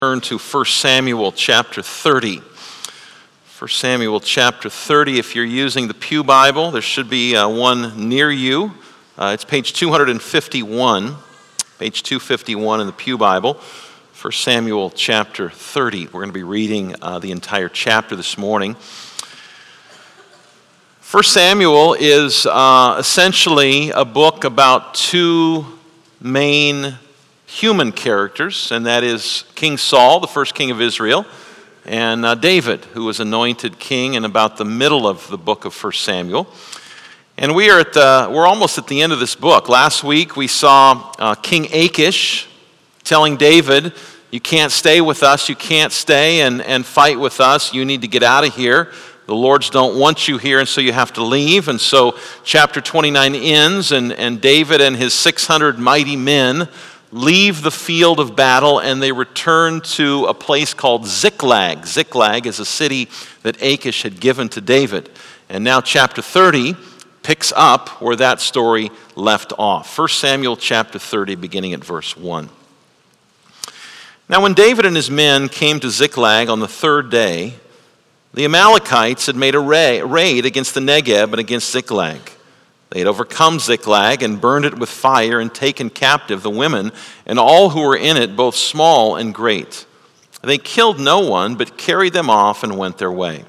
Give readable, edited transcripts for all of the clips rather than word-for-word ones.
Turn to 1 Samuel chapter 30. 1 Samuel chapter 30, if you're using the Pew Bible, there should be one near you. It's page 251, page 251 in the Pew Bible. 1 Samuel chapter 30. We're going to be reading the entire chapter this morning. 1 Samuel is essentially a book about two main human characters, and that is King Saul, the first king of Israel, and David, who was anointed king in about the middle of the book of 1 Samuel. And we're almost at the end of this book. Last week we saw King Achish telling David, "You can't stay with us, you can't stay and fight with us, you need to get out of here. The Lords don't want you here, and so you have to leave." And so chapter 29 ends, and David and his 600 mighty men leave the field of battle, and they return to a place called Ziklag. Ziklag is a city that Achish had given to David. And now chapter 30 picks up where that story left off. 1 Samuel chapter 30, beginning at verse 1. Now when David and his men came to Ziklag on the third day, the Amalekites had made a raid against the Negeb and against Ziklag. They had overcome Ziklag and burned it with fire and taken captive the women and all who were in it, both small and great. They killed no one, but carried them off and went their way.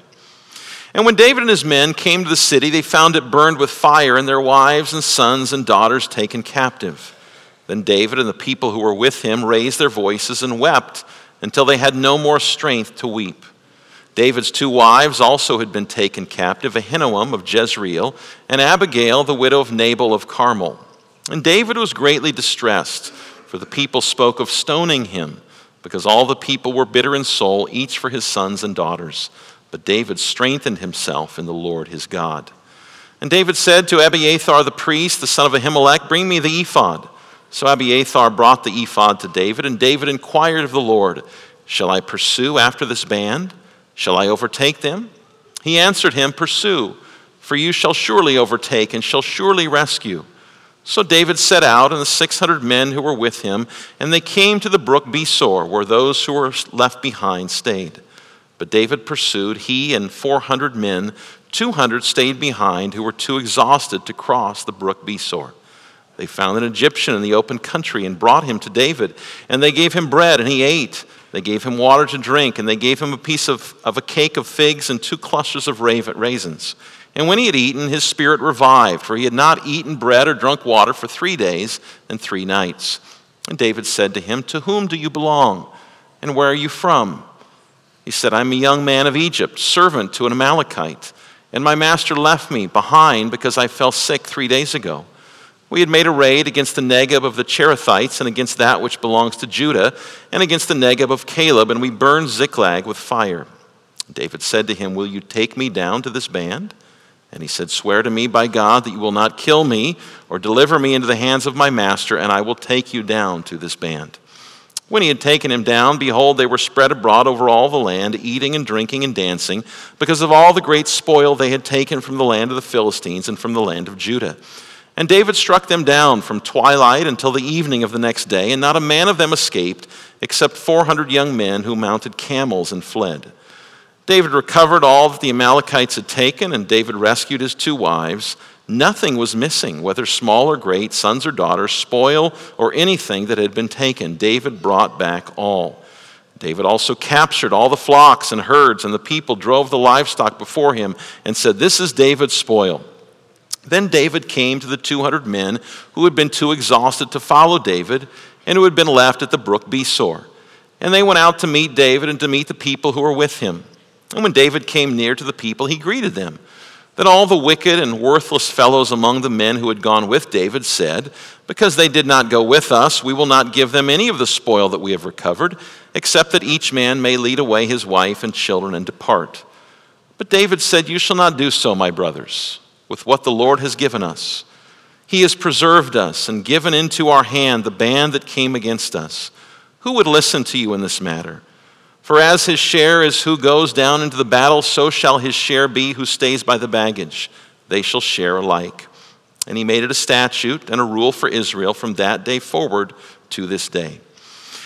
And when David and his men came to the city, they found it burned with fire and their wives and sons and daughters taken captive. Then David and the people who were with him raised their voices and wept until they had no more strength to weep. David's two wives also had been taken captive, Ahinoam of Jezreel and Abigail, the widow of Nabal of Carmel. And David was greatly distressed, for the people spoke of stoning him, because all the people were bitter in soul, each for his sons and daughters. But David strengthened himself in the Lord his God. And David said to Abiathar the priest, the son of Ahimelech, "Bring me the ephod." So Abiathar brought the ephod to David, and David inquired of the Lord, "Shall I pursue after this band? Shall I overtake them?" He answered him, "Pursue, for you shall surely overtake and shall surely rescue." So David set out, and the 600 men who were with him, and they came to the brook Besor, where those who were left behind stayed. But David pursued, he and 400 men. 200 stayed behind, who were too exhausted to cross the brook Besor. They found an Egyptian in the open country and brought him to David, and they gave him bread, and he ate. They gave him water to drink, and they gave him a piece of a cake of figs and 2 clusters of raisins. And when he had eaten, his spirit revived, for he had not eaten bread or drunk water for 3 days and 3 nights. And David said to him, "To whom do you belong, and where are you from?" He said, "I'm a young man of Egypt, servant to an Amalekite, and my master left me behind because I fell sick 3 days ago. We had made a raid against the Negeb of the Cherethites and against that which belongs to Judah and against the Negeb of Caleb, and we burned Ziklag with fire." David said to him, "Will you take me down to this band?" And he said, "Swear to me by God that you will not kill me or deliver me into the hands of my master, and I will take you down to this band." When he had taken him down, behold, they were spread abroad over all the land, eating and drinking and dancing, because of all the great spoil they had taken from the land of the Philistines and from the land of Judah. And David struck them down from twilight until the evening of the next day, and not a man of them escaped, except 400 young men who mounted camels and fled. David recovered all that the Amalekites had taken, and David rescued his 2 wives. Nothing was missing, whether small or great, sons or daughters, spoil or anything that had been taken. David brought back all. David also captured all the flocks and herds, and the people drove the livestock before him and said, "This is David's spoil." Then David came to the 200 men who had been too exhausted to follow David and who had been left at the brook Besor. And they went out to meet David and to meet the people who were with him. And when David came near to the people, he greeted them. Then all the wicked and worthless fellows among the men who had gone with David said, "Because they did not go with us, we will not give them any of the spoil that we have recovered, except that each man may lead away his wife and children and depart." But David said, "You shall not do so, my brothers, with what the Lord has given us. He has preserved us and given into our hand the band that came against us. Who would listen to you in this matter? For as his share is who goes down into the battle, so shall his share be who stays by the baggage. They shall share alike." And he made it a statute and a rule for Israel from that day forward to this day.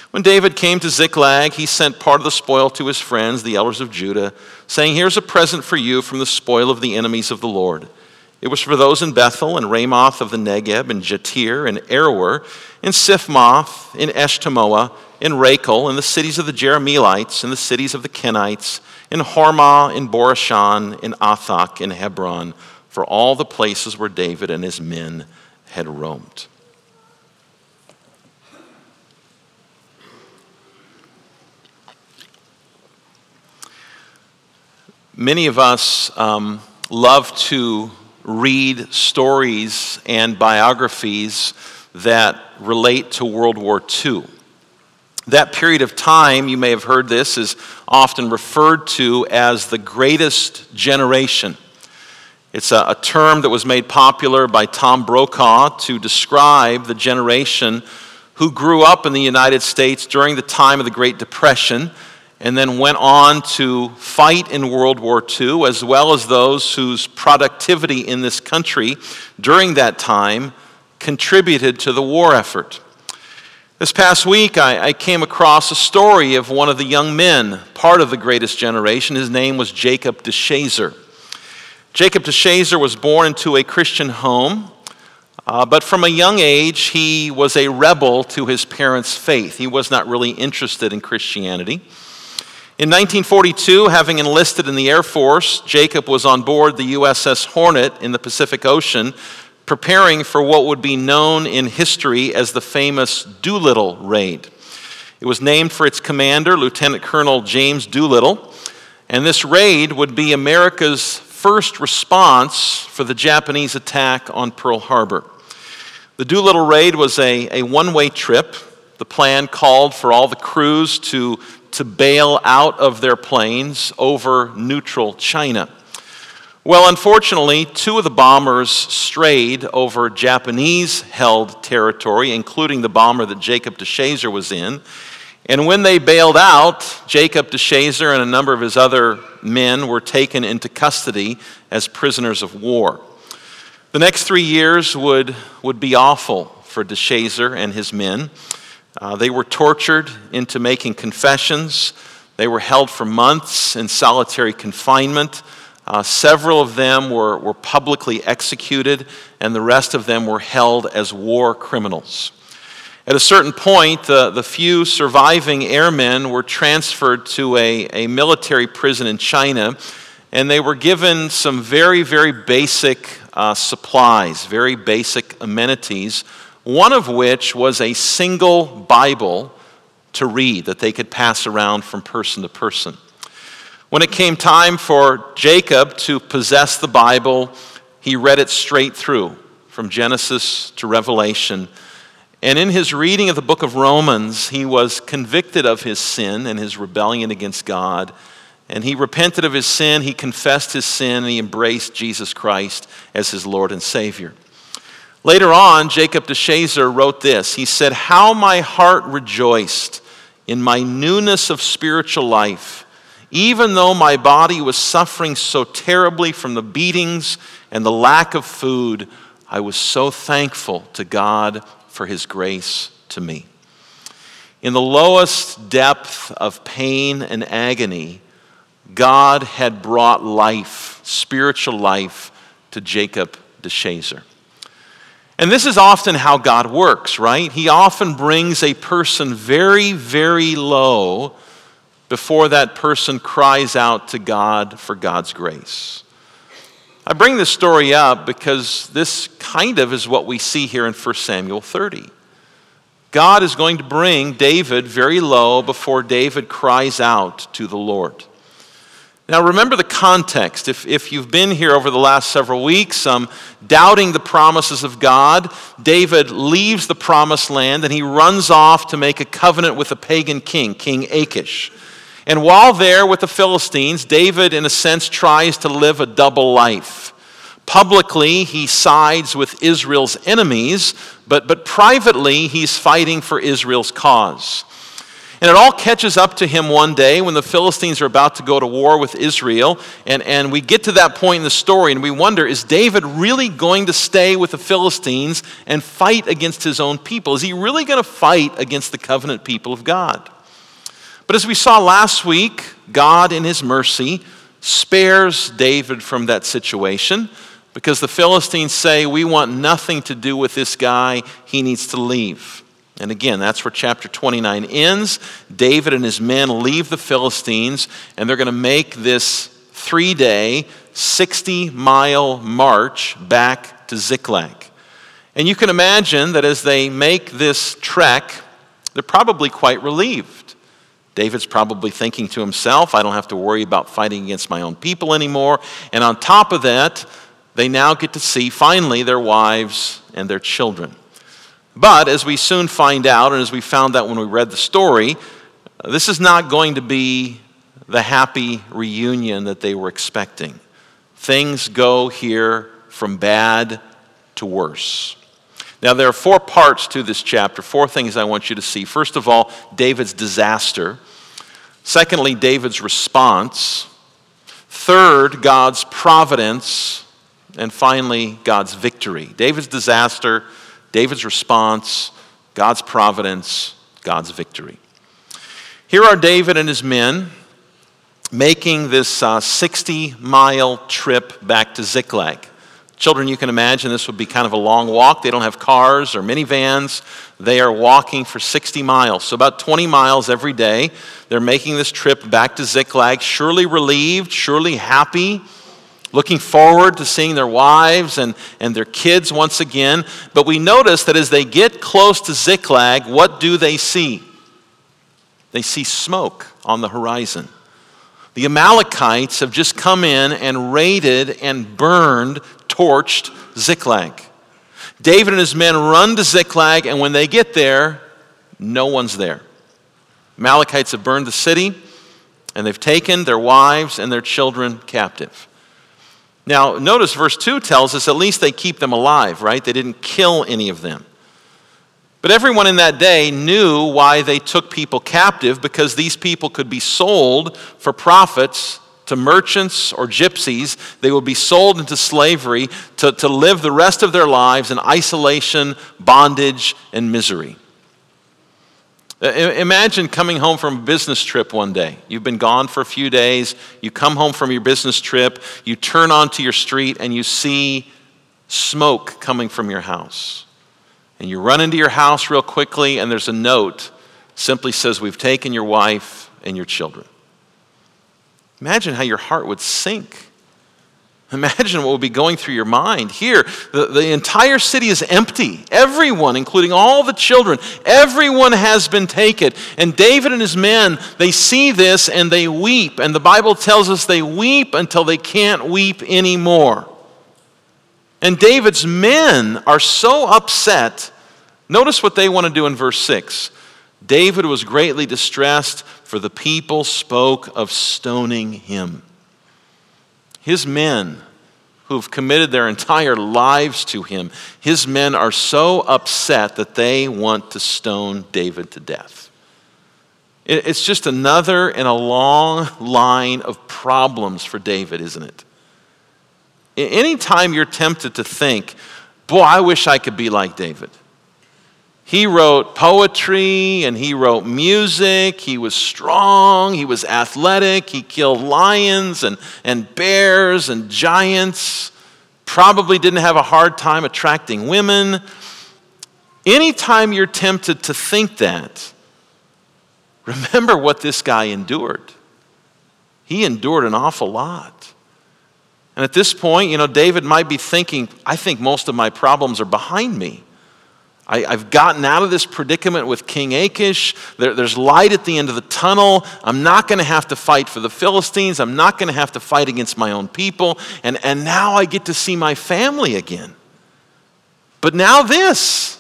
When David came to Ziklag, he sent part of the spoil to his friends, the elders of Judah, saying, "Here's a present for you from the spoil of the enemies of the Lord." It was for those in Bethel and Ramoth of the Negeb and Jatir and Aroer and Siphmoth in Eshtemoa in Rachel, in the cities of the Jerahmeelites, in the cities of the Kenites, in Hormah, in Borashan, in Athach, in Hebron, for all the places where David and his men had roamed. Many of us love to read stories and biographies that relate to World War II. That period of time, you may have heard this, is often referred to as the greatest generation. It's a term that was made popular by Tom Brokaw to describe the generation who grew up in the United States during the time of the Great Depression and then went on to fight in World War II, as well as those whose productivity in this country during that time contributed to the war effort. This past week, I came across a story of one of the young men, part of the greatest generation. His name was Jacob DeShazer. Jacob DeShazer was born into a Christian home, but from a young age, he was a rebel to his parents' faith. He was not really interested in Christianity. In 1942, having enlisted in the Air Force, Jacob was on board the USS Hornet in the Pacific Ocean, preparing for what would be known in history as the famous Doolittle Raid. It was named for its commander, Lieutenant Colonel James Doolittle, and this raid would be America's first response for the Japanese attack on Pearl Harbor. The Doolittle Raid was a one-way trip. The plan called for all the crews to bail out of their planes over neutral China. Well, unfortunately, two of the bombers strayed over Japanese-held territory, including the bomber that Jacob DeShazer was in. And when they bailed out, Jacob DeShazer and a number of his other men were taken into custody as prisoners of war. The next 3 years would be awful for DeShazer and his men. They were tortured into making confessions. They were held for months in solitary confinement. Several of them were publicly executed, and the rest of them were held as war criminals. At a certain point, the few surviving airmen were transferred to a military prison in China, and they were given some very, very basic supplies, very basic amenities, one of which was a single Bible to read that they could pass around from person to person. When it came time for Jacob to possess the Bible, he read it straight through, from Genesis to Revelation. And in his reading of the book of Romans, he was convicted of his sin and his rebellion against God. And he repented of his sin, he confessed his sin, and he embraced Jesus Christ as his Lord and Savior. Later on, Jacob DeShazer wrote this. He said, "How my heart rejoiced in my newness of spiritual life. Even though my body was suffering so terribly from the beatings and the lack of food, I was so thankful to God for his grace to me." In the lowest depth of pain and agony, God had brought life, spiritual life, to Jacob DeShazer. And this is often how God works, right? He often brings a person very, very low before that person cries out to God for God's grace. I bring this story up because this kind of is what we see here in 1 Samuel 30. God is going to bring David very low before David cries out to the Lord. Now remember the context. If you've been here over the last several weeks, doubting the promises of God, David leaves the promised land and he runs off to make a covenant with a pagan king, King Achish. And while there with the Philistines, David, in a sense, tries to live a double life. Publicly, he sides with Israel's enemies, but privately, he's fighting for Israel's cause. And it all catches up to him one day when the Philistines are about to go to war with Israel. And we get to that point in the story and we wonder, is David really going to stay with the Philistines and fight against his own people? Is he really going to fight against the covenant people of God? But as we saw last week, God in his mercy spares David from that situation because the Philistines say, we want nothing to do with this guy. He needs to leave. And again, that's where chapter 29 ends. David and his men leave the Philistines, and they're going to make this 3-day, 60-mile march back to Ziklag. And you can imagine that as they make this trek, they're probably quite relieved. David's probably thinking to himself, I don't have to worry about fighting against my own people anymore. And on top of that, they now get to see, finally, their wives and their children. But as we soon find out, and as we found out when we read the story, this is not going to be the happy reunion that they were expecting. Things go here from bad to worse. Now, there are 4 parts to this chapter, 4 things I want you to see. First of all, David's disaster. Secondly, David's response. Third, God's providence. And finally, God's victory. David's disaster, David's response, God's providence, God's victory. Here are David and his men making this 60-mile trip back to Ziklag. Children, you can imagine this would be kind of a long walk. They don't have cars or minivans. They are walking for 60 miles, so about 20 miles every day. They're making this trip back to Ziklag, surely relieved, surely happy, looking forward to seeing their wives and their kids once again. But we notice that as they get close to Ziklag, what do they see? They see smoke on the horizon. The Amalekites have just come in and raided and burned, torched Ziklag. David and his men run to Ziklag, and when they get there, no one's there. Amalekites have burned the city, and they've taken their wives and their children captive. Now, notice verse 2 tells us at least they keep them alive, right? They didn't kill any of them. But everyone in that day knew why they took people captive, because these people could be sold for profits to merchants or gypsies. They would be sold into slavery to live the rest of their lives in isolation, bondage, and misery. Imagine coming home from a business trip one day. You've been gone for a few days. You come home from your business trip. You turn onto your street and you see smoke coming from your house. And you run into your house real quickly and there's a note. Simply says, we've taken your wife and your children. Imagine how your heart would sink. Imagine what would be going through your mind. Here, the entire city is empty. Everyone, including all the children, everyone has been taken. And David and his men, they see this and they weep. And the Bible tells us they weep until they can't weep anymore. And David's men are so upset. Notice what they want to do in verse 6. David was greatly distressed, for the people spoke of stoning him. His men, who've committed their entire lives to him, his men are so upset that they want to stone David to death. It's just another in a long line of problems for David, isn't it? Anytime you're tempted to think, boy, I wish I could be like David. He wrote poetry and he wrote music. He was strong. He was athletic. He killed lions and bears and giants. Probably didn't have a hard time attracting women. Anytime you're tempted to think that, remember what this guy endured. He endured an awful lot. And at this point, David might be thinking, I think most of my problems are behind me. I've gotten out of this predicament with King Achish. There's light at the end of the tunnel. I'm not going to have to fight for the Philistines. I'm not going to have to fight against my own people. And now I get to see my family again. But now this.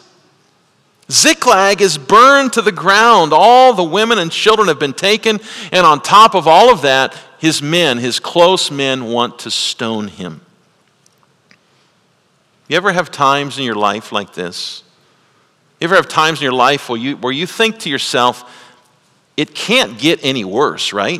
Ziklag is burned to the ground. All the women and children have been taken. And on top of all of that, his men, his close men, want to stone him. You ever have times in your life like this? You ever have times in your life where you think to yourself, it can't get any worse, right?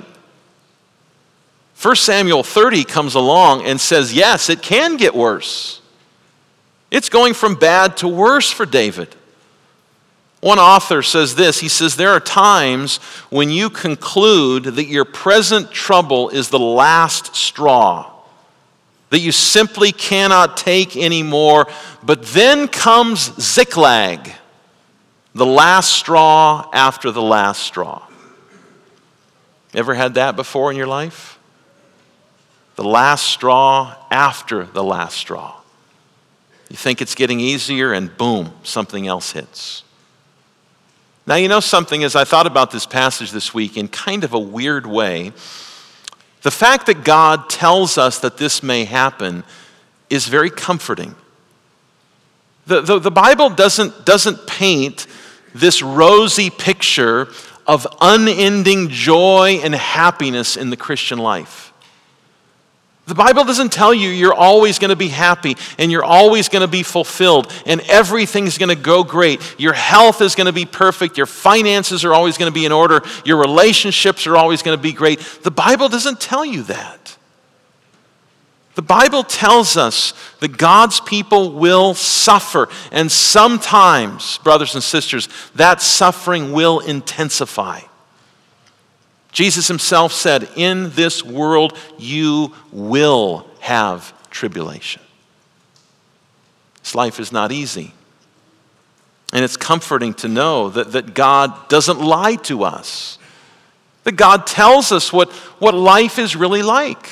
1 Samuel 30 comes along and says, yes, it can get worse. It's going from bad to worse for David. One author says this, he says, there are times when you conclude that your present trouble is the last straw, that you simply cannot take anymore, but then comes Ziklag, the last straw after the last straw. Ever had that before in your life? The last straw after the last straw. You think it's getting easier and boom, something else hits. Now, you know something, as I thought about this passage this week in kind of a weird way, the fact that God tells us that this may happen is very comforting. The Bible doesn't paint this rosy picture of unending joy and happiness in the Christian life. The Bible doesn't tell you you're always going to be happy and you're always going to be fulfilled and everything's going to go great. Your health is going to be perfect. Your finances are always going to be in order. Your relationships are always going to be great. The Bible doesn't tell you that. The Bible tells us that God's people will suffer, and sometimes, brothers and sisters, that suffering will intensify. Jesus himself said, in this world you will have tribulation. This life is not easy. And it's comforting to know that God doesn't lie to us. That God tells us what life is really like.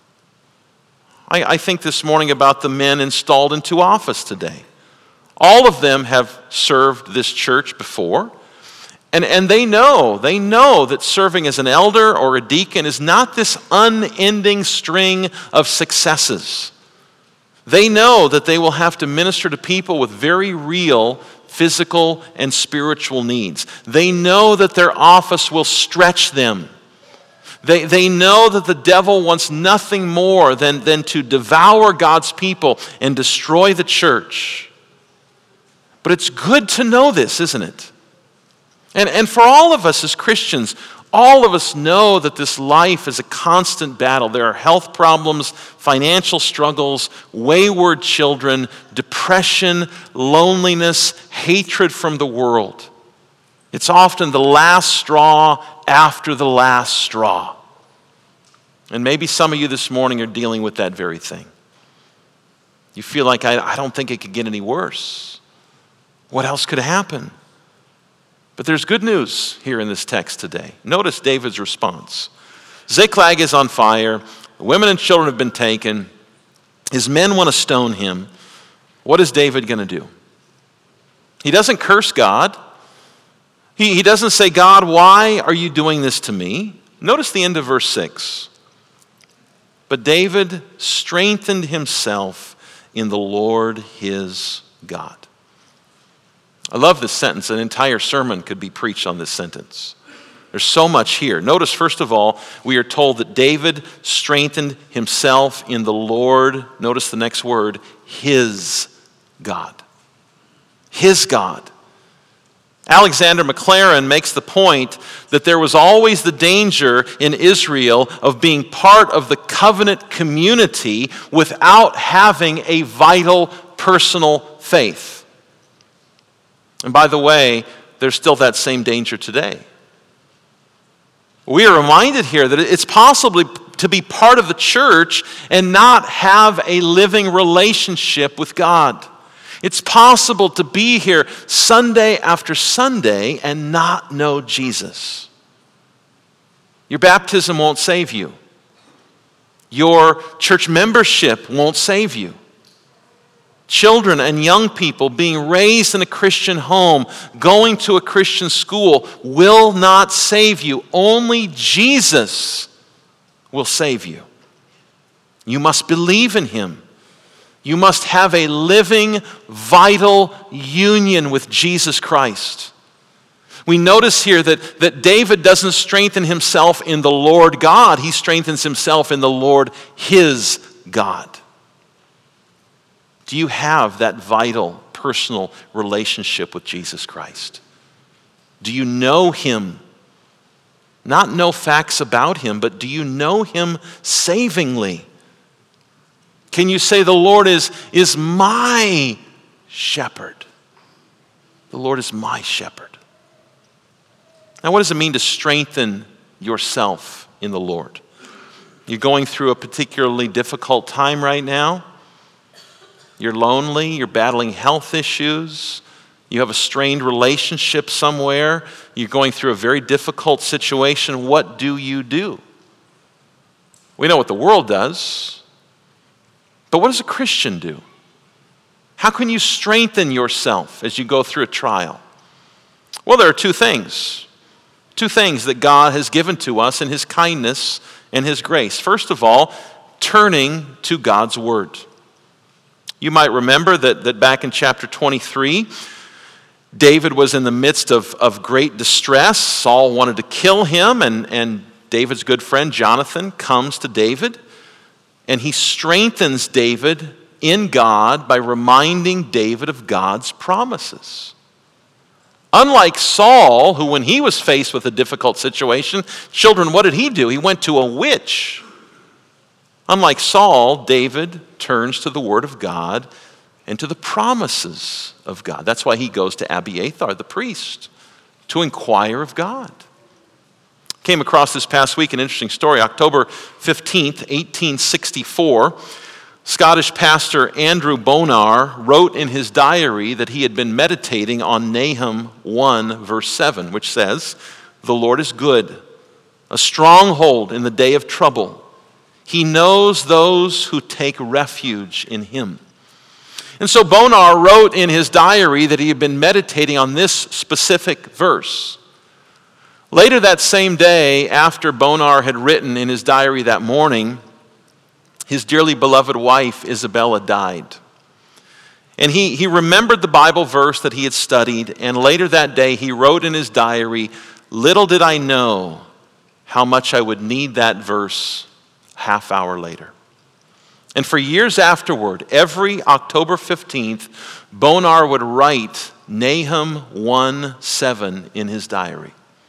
I think this morning about the men installed into office today. All of them have served this church before. And they know that serving as an elder or a deacon is not this unending string of successes. They know that they will have to minister to people with very real physical and spiritual needs. They know that their office will stretch them. They know that the devil wants nothing more than to devour God's people and destroy the church. But it's good to know this, isn't it? And for all of us as Christians, all of us know that this life is a constant battle. There are health problems, financial struggles, wayward children, depression, loneliness, hatred from the world. It's often the last straw after the last straw. And maybe some of you this morning are dealing with that very thing. You feel like, I don't think it could get any worse. What else could happen? But there's good news here in this text today. Notice David's response. Ziklag is on fire. The women and children have been taken. His men want to stone him. What is David going to do? He doesn't curse God. He doesn't say, God, why are you doing this to me? Notice the end of verse 6. But David strengthened himself in the Lord his God. I love this sentence. An entire sermon could be preached on this sentence. There's so much here. Notice, first of all, we are told that David strengthened himself in the Lord. Notice the next word, his God. His God. Alexander Maclaren makes the point that there was always the danger in Israel of being part of the covenant community without having a vital personal faith. And by the way, there's still that same danger today. We are reminded here that it's possible to be part of the church and not have a living relationship with God. It's possible to be here Sunday after Sunday and not know Jesus. Your baptism won't save you. Your church membership won't save you. Children and young people being raised in a Christian home, going to a Christian school, will not save you. Only Jesus will save you. You must believe in him. You must have a living, vital union with Jesus Christ. We notice here that David doesn't strengthen himself in the Lord God. He strengthens himself in the Lord his God. Do you have that vital, personal relationship with Jesus Christ? Do you know him? Not know facts about him, but do you know him savingly? Can you say, the Lord is my shepherd? The Lord is my shepherd. Now, what does it mean to strengthen yourself in the Lord? You're going through a particularly difficult time right now. You're lonely. You're battling health issues. You have a strained relationship somewhere. You're going through a very difficult situation. What do you do? We know what the world does. But what does a Christian do? How can you strengthen yourself as you go through a trial? Well, there are two things. Two things that God has given to us in his kindness and his grace. First of all, turning to God's word. You might remember that back in chapter 23, David was in the midst of great distress. Saul wanted to kill him, and David's good friend Jonathan comes to David, and he strengthens David in God by reminding David of God's promises. Unlike Saul, who when he was faced with a difficult situation, children, what did he do? He went to a witch. Unlike Saul, David turns to the word of God and to the promises of God. That's why he goes to Abiathar, the priest, to inquire of God. Came across this past week an interesting story. October 15th, 1864, Scottish pastor Andrew Bonar wrote in his diary that he had been meditating on Nahum 1, verse 7, which says, "The Lord is good, a stronghold in the day of trouble. He knows those who take refuge in him." And so Bonar wrote in his diary that he had been meditating on this specific verse. Later that same day, after Bonar had written in his diary that morning, his dearly beloved wife, Isabella, died. And he remembered the Bible verse that he had studied, and later that day he wrote in his diary, "Little did I know how much I would need that verse half hour later." And for years afterward, every October 15th, Bonar would write Nahum 1:7 in his diary.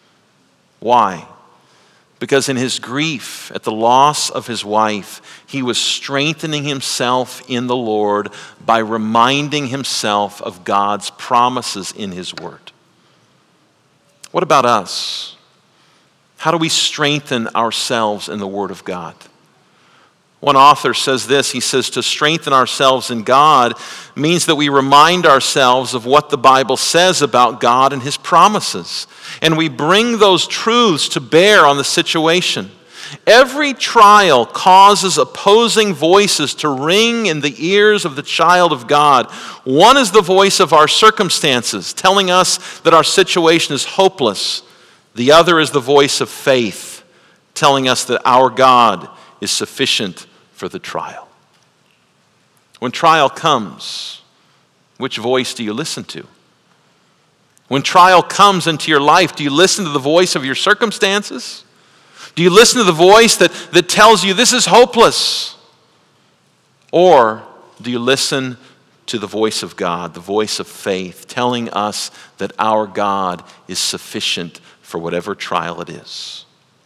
Why? Because in his grief at the loss of his wife, he was strengthening himself in the Lord by reminding himself of God's promises in his word. What about us? How do we strengthen ourselves in the word of God? One author says this, he says, to strengthen ourselves in God means that we remind ourselves of what the Bible says about God and his promises. And we bring those truths to bear on the situation. Every trial causes opposing voices to ring in the ears of the child of God. One is the voice of our circumstances, telling us that our situation is hopeless. The other is the voice of faith, telling us that our God is sufficient for the trial. When trial comes, which voice do you listen to? When trial comes into your life, do you listen to the voice of your circumstances? Do you listen to the voice that tells you this is hopeless? Or do you listen to the voice of God, the voice of faith, telling us that our God is sufficient for whatever trial it is?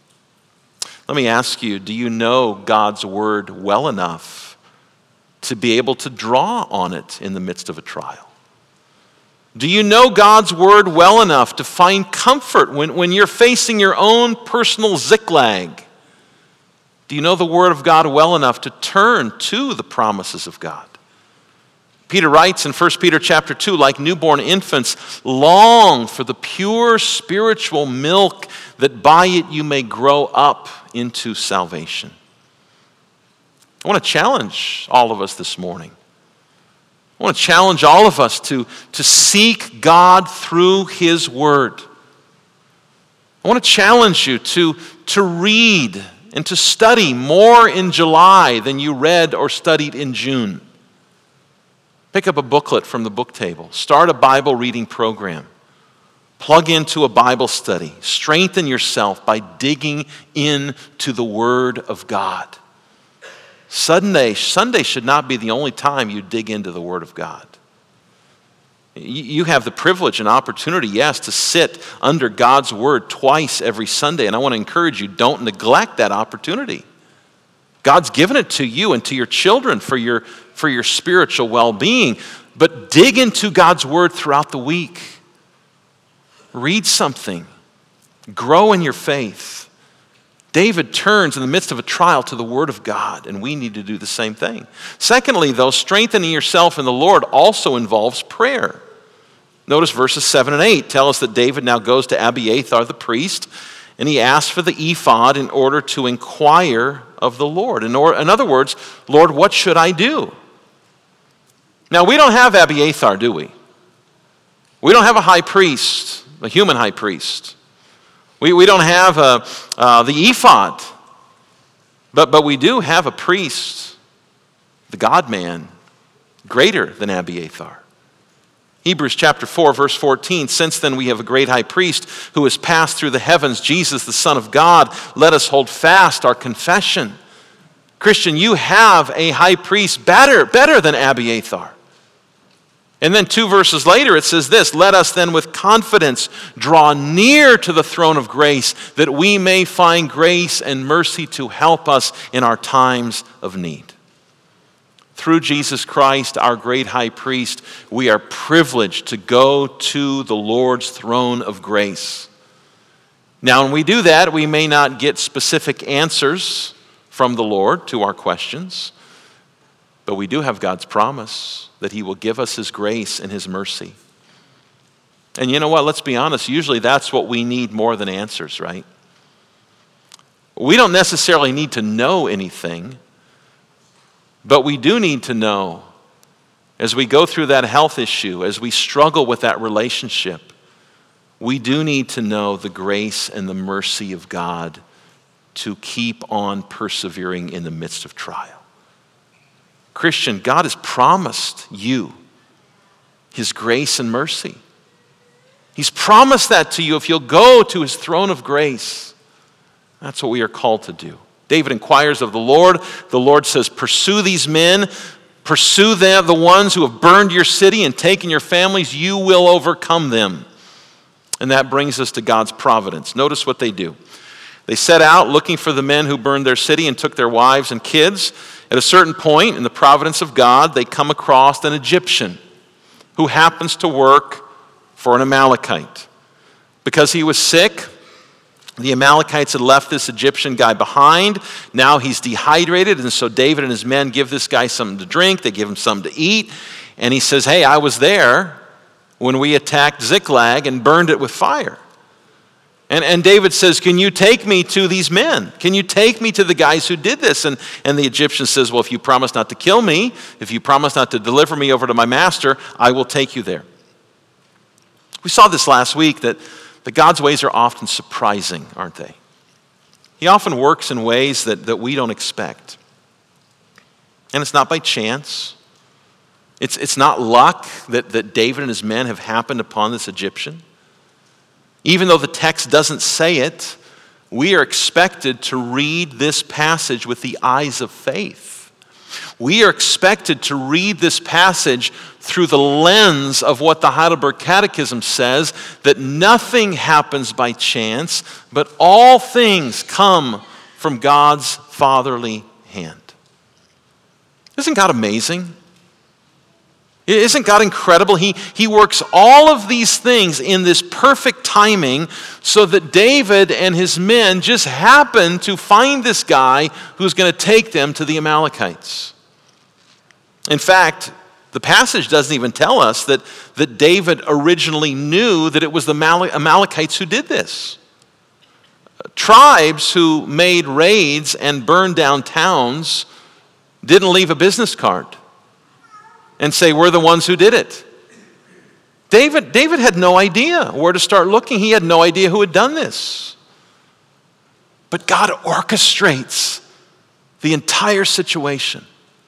Let me ask you, do you know God's word well enough to be able to draw on it in the midst of a trial? Do you know God's word well enough to find comfort when you're facing your own personal ziklag? Do you know the word of God well enough to turn to the promises of God? Peter writes in 1 Peter chapter 2, like newborn infants, long for the pure spiritual milk that by it you may grow up into salvation. I want to challenge all of us this morning. I want to challenge all of us to seek God through his word. I want to challenge you to read and to study more in July than you read or studied in June. Pick up a booklet from the book table. Start a Bible reading program. Plug into a Bible study. Strengthen yourself by digging into the Word of God. Sunday should not be the only time you dig into the Word of God. You have the privilege and opportunity, yes, to sit under God's word twice every Sunday. And I want to encourage you, don't neglect that opportunity. God's given it to you and to your children for your spiritual well-being. But dig into God's word throughout the week. Read something. Grow in your faith. David turns in the midst of a trial to the word of God, and we need to do the same thing. Secondly, though, strengthening yourself in the Lord also involves prayer. Notice verses 7 and 8 tell us that David now goes to Abiathar the priest, and he asks for the ephod in order to inquire of the Lord. In other words, Lord, what should I do? Now, we don't have Abiathar, do we? We don't have a high priest, a human high priest. We don't have the ephod, but we do have a priest, the God-man, greater than Abiathar. Hebrews chapter 4, verse 14, since then we have a great high priest who has passed through the heavens, Jesus, the Son of God. Let us hold fast our confession. Christian, you have a high priest better than Abiathar. And then 2 verses later it says this, let us then with confidence draw near to the throne of grace that we may find grace and mercy to help us in our times of need. Through Jesus Christ, our great high priest, we are privileged to go to the Lord's throne of grace. Now, when we do that, we may not get specific answers from the Lord to our questions, but we do have God's promise that he will give us his grace and his mercy. And you know what? Let's be honest. Usually that's what we need more than answers, right? We don't necessarily need to know anything, but we do need to know as we go through that health issue, as we struggle with that relationship, we do need to know the grace and the mercy of God to keep on persevering in the midst of trial. Christian, God has promised you his grace and mercy. He's promised that to you if you'll go to his throne of grace. That's what we are called to do. David inquires of the Lord. The Lord says, pursue these men. Pursue them, the ones who have burned your city and taken your families. You will overcome them. And that brings us to God's providence. Notice what they do. They set out looking for the men who burned their city and took their wives and kids. At a certain point in the providence of God, they come across an Egyptian who happens to work for an Amalekite. Because he was sick, the Amalekites had left this Egyptian guy behind. Now he's dehydrated, and so David and his men give this guy something to drink. They give him something to eat. And he says, hey, I was there when we attacked Ziklag and burned it with fire. And David says, can you take me to these men? Can you take me to the guys who did this? And the Egyptian says, well, if you promise not to kill me, if you promise not to deliver me over to my master, I will take you there. We saw this last week that God's ways are often surprising, aren't they? He often works in ways that we don't expect. And it's not by chance. It's not luck that David and his men have happened upon this Egyptian. Even though the text doesn't say it, we are expected to read this passage with the eyes of faith. We are expected to read this passage through the lens of what the Heidelberg Catechism says, that nothing happens by chance, but all things come from God's fatherly hand. Isn't God amazing? Isn't God incredible? He works all of these things in this perfect timing so that David and his men just happen to find this guy who's going to take them to the Amalekites. In fact, the passage doesn't even tell us that David originally knew that it was the Amalekites who did this. Tribes who made raids and burned down towns didn't leave a business card and say, we're the ones who did it. David had no idea where to start looking. He had no idea who had done this. But God orchestrates the entire situation.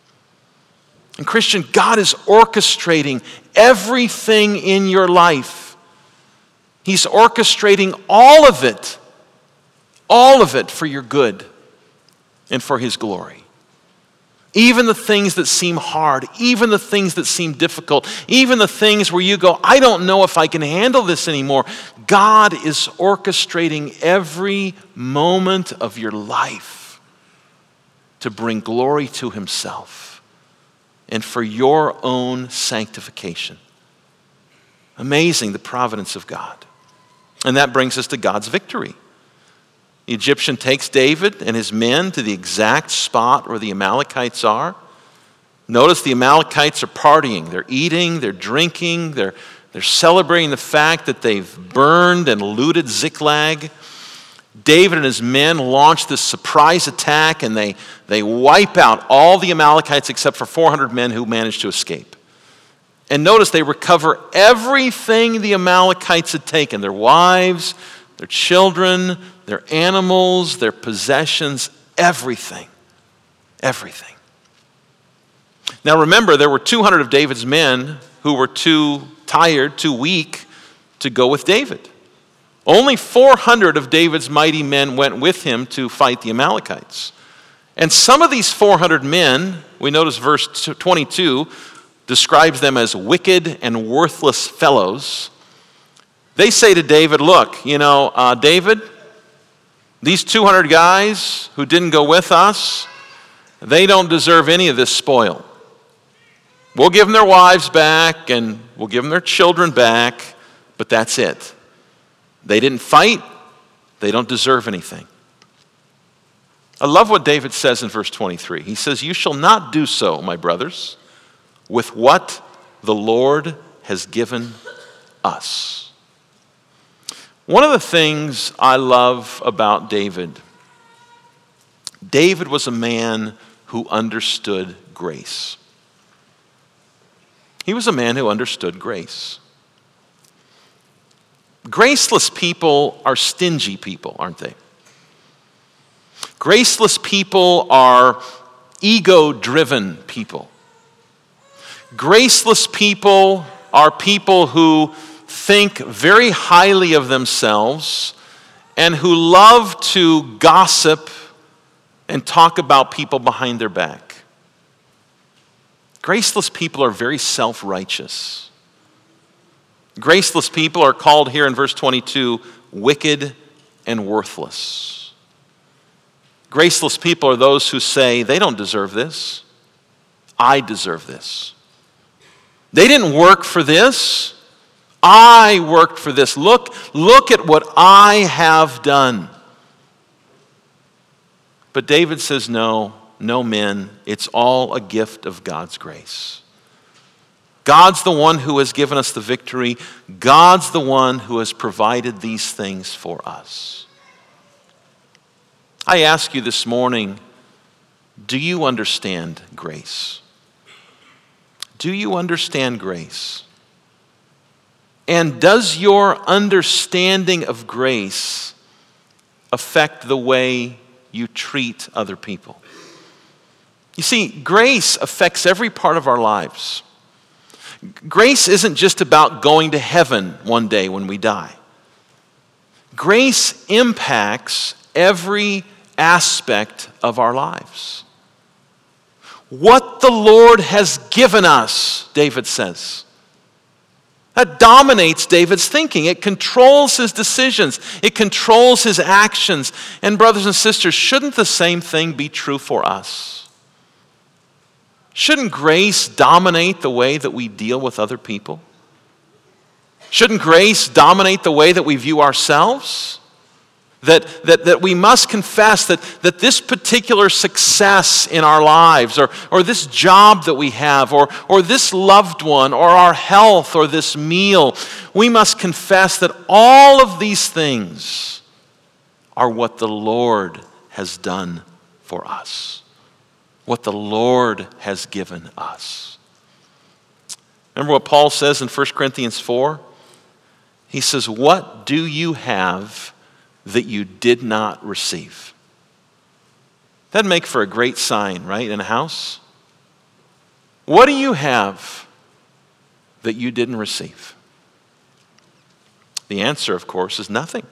And Christian, God is orchestrating everything in your life. He's orchestrating all of it for your good and for his glory. Even the things that seem hard, even the things that seem difficult, even the things where you go, I don't know if I can handle this anymore. God is orchestrating every moment of your life to bring glory to himself and for your own sanctification. Amazing, the providence of God. And that brings us to God's victory. The Egyptian takes David and his men to the exact spot where the Amalekites are. Notice the Amalekites are partying. They're eating, they're drinking, they're celebrating the fact that they've burned and looted Ziklag. David and his men launch this surprise attack, and they wipe out all the Amalekites except for 400 men who managed to escape. And notice they recover everything the Amalekites had taken, their wives, their children, their animals, their possessions, everything. Everything. Now remember, there were 200 of David's men who were too tired, too weak to go with David. Only 400 of David's mighty men went with him to fight the Amalekites. And some of these 400 men, we notice verse 22, describes them as wicked and worthless fellows. They say to David, look, David, these 200 guys who didn't go with us, they don't deserve any of this spoil. We'll give them their wives back and we'll give them their children back, but that's it. They didn't fight. They don't deserve anything. I love what David says in verse 23. He says, you shall not do so, my brothers, with what the Lord has given us. One of the things I love about David was a man who understood grace. He was a man who understood grace. Graceless people are stingy people, aren't they? Graceless people are ego-driven people. Graceless people are people who think very highly of themselves and who love to gossip and talk about people behind their back. Graceless people are very self-righteous. Graceless people are called here in verse 22 wicked and worthless. Graceless people are those who say, they don't deserve this. I deserve this. They didn't work for this. I worked for this. Look at what I have done. But David says, no men. It's all a gift of God's grace. God's the one who has given us the victory. God's the one who has provided these things for us. I ask you this morning, do you understand grace? Do you understand grace? And does your understanding of grace affect the way you treat other people? You see, grace affects every part of our lives. Grace isn't just about going to heaven one day when we die. Grace impacts every aspect of our lives. What the Lord has given us, David says, that dominates David's thinking. It controls his decisions. It controls his actions. And brothers and sisters, shouldn't the same thing be true for us? Shouldn't grace dominate the way that we deal with other people? Shouldn't grace dominate the way that we view ourselves? That we must confess that this particular success in our lives, or this job that we have, or this loved one, or our health, or this meal, we must confess that all of these things are what the Lord has done for us. What the Lord has given us. Remember what Paul says in 1 Corinthians 4? He says, what do you have that you did not receive? That'd make for a great sign, right, in a house? What do you have that you didn't receive? The answer, of course, is nothing.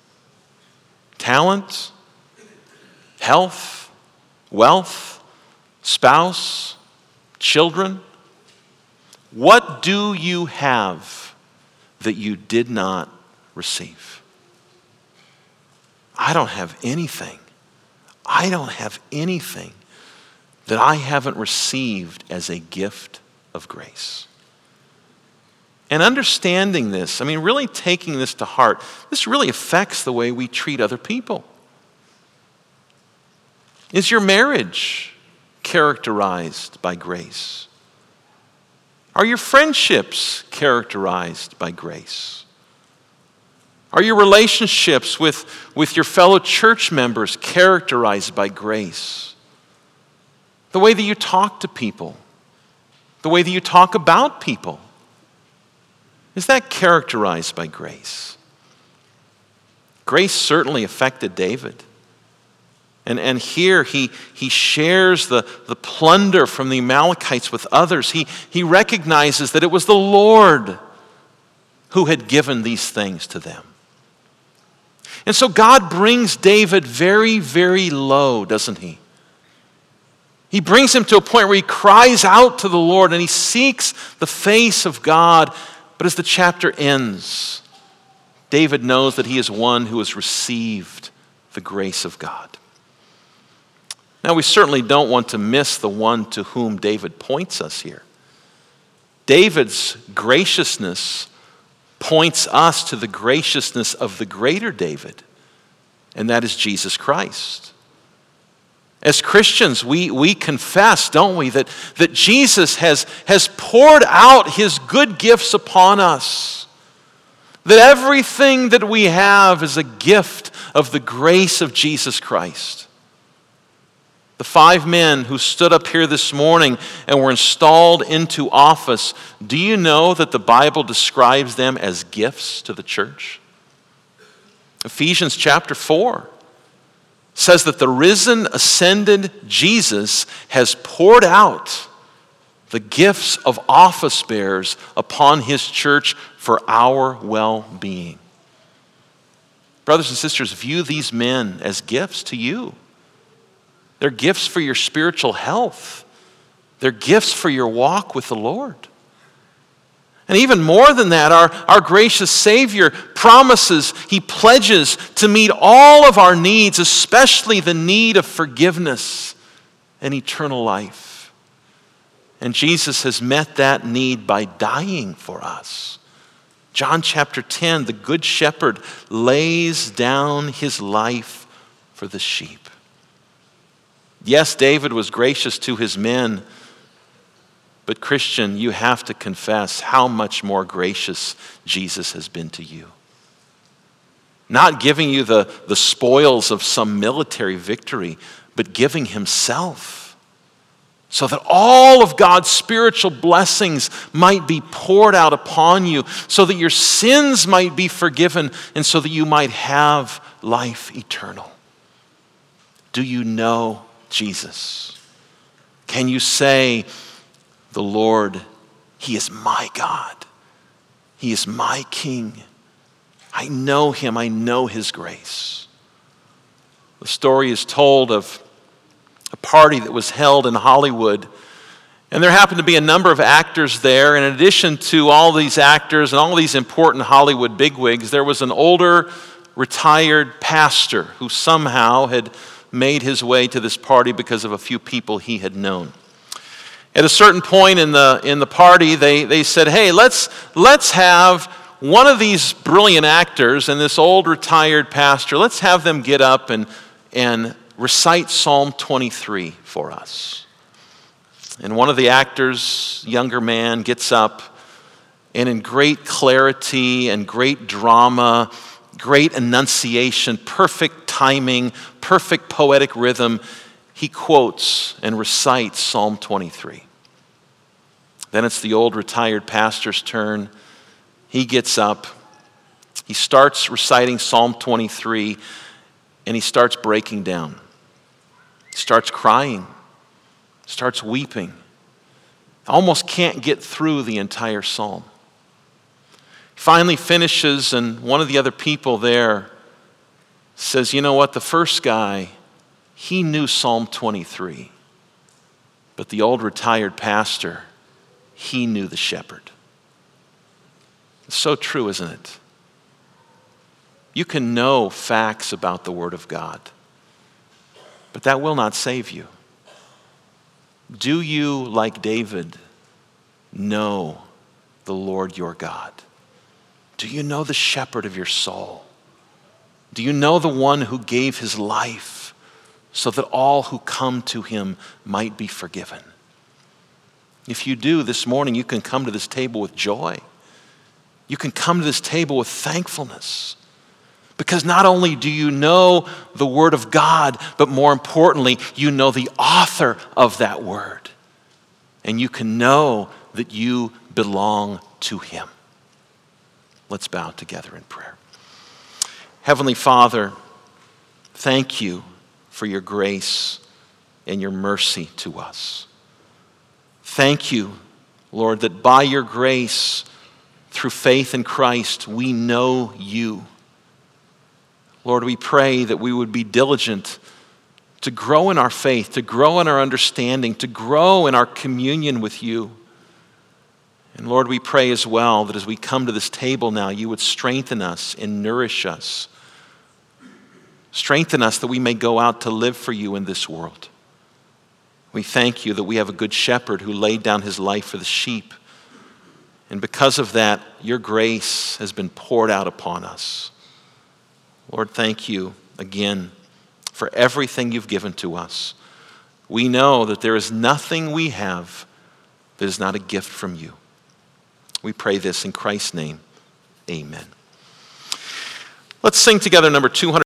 Talent, health, wealth, spouse, children? What do you have that you did not receive? I don't have anything. I don't have anything that I haven't received as a gift of grace. And understanding this, really taking this to heart, this really affects the way we treat other people. Is your marriage characterized by grace? Are your friendships characterized by grace? Are your relationships with your fellow church members characterized by grace? The way that you talk to people, the way that you talk about people, is that characterized by grace? Grace certainly affected David. And here he shares the plunder from the Amalekites with others. He recognizes that it was the Lord who had given these things to them. And so God brings David very, very low, doesn't he? He brings him to a point where he cries out to the Lord and he seeks the face of God. But as the chapter ends, David knows that he is one who has received the grace of God. Now, we certainly don't want to miss the one to whom David points us here. David's graciousness points us to the graciousness of the greater David, and that is Jesus Christ. As Christians, we confess, don't we, that Jesus has poured out his good gifts upon us. That everything that we have is a gift of the grace of Jesus Christ. The 5 men who stood up here this morning and were installed into office, do you know that the Bible describes them as gifts to the church? Ephesians chapter 4 says that the risen, ascended Jesus has poured out the gifts of office bearers upon his church for our well-being. Brothers and sisters, view these men as gifts to you. They're gifts for your spiritual health. They're gifts for your walk with the Lord. And even more than that, our gracious Savior promises, he pledges to meet all of our needs, especially the need of forgiveness and eternal life. And Jesus has met that need by dying for us. John chapter 10, the Good Shepherd lays down his life for the sheep. Yes, David was gracious to his men, but Christian, you have to confess how much more gracious Jesus has been to you. Not giving you the spoils of some military victory, but giving himself so that all of God's spiritual blessings might be poured out upon you, so that your sins might be forgiven, and so that you might have life eternal. Do you know Jesus? Can you say, the Lord, he is my God. He is my King. I know him. I know his grace. The story is told of a party that was held in Hollywood, and there happened to be a number of actors there. In addition to all these actors and all these important Hollywood bigwigs, there was an older, retired pastor who somehow had made his way to this party because of a few people he had known. At a certain point in the party, they said, hey, let's have one of these brilliant actors and this old retired pastor, let's have them get up and recite Psalm 23 for us. And one of the actors, younger man, gets up and in great clarity and great drama, great enunciation, perfect timing, perfect poetic rhythm, he quotes and recites Psalm 23. Then it's the old retired pastor's turn. He gets up, he starts reciting Psalm 23, and he starts breaking down. He starts crying, starts weeping. Almost can't get through the entire psalm. Finally finishes, and one of the other people there says, you know what, the first guy, he knew Psalm 23. But the old retired pastor, he knew the shepherd. It's so true, isn't it? You can know facts about the Word of God, but that will not save you. Do you, like David, know the Lord your God? Do you know the shepherd of your soul? Do you know the one who gave his life so that all who come to him might be forgiven? If you do, this morning you can come to this table with joy. You can come to this table with thankfulness. Because not only do you know the Word of God, but more importantly, you know the author of that Word. And you can know that you belong to him. Let's bow together in prayer. Heavenly Father, thank you for your grace and your mercy to us. Thank you, Lord, that by your grace, through faith in Christ, we know you. Lord, we pray that we would be diligent to grow in our faith, to grow in our understanding, to grow in our communion with you. And Lord, we pray as well that as we come to this table now, you would strengthen us and nourish us. Strengthen us that we may go out to live for you in this world. We thank you that we have a good shepherd who laid down his life for the sheep. And because of that, your grace has been poured out upon us. Lord, thank you again for everything you've given to us. We know that there is nothing we have that is not a gift from you. We pray this in Christ's name. Amen. Let's sing together number 200.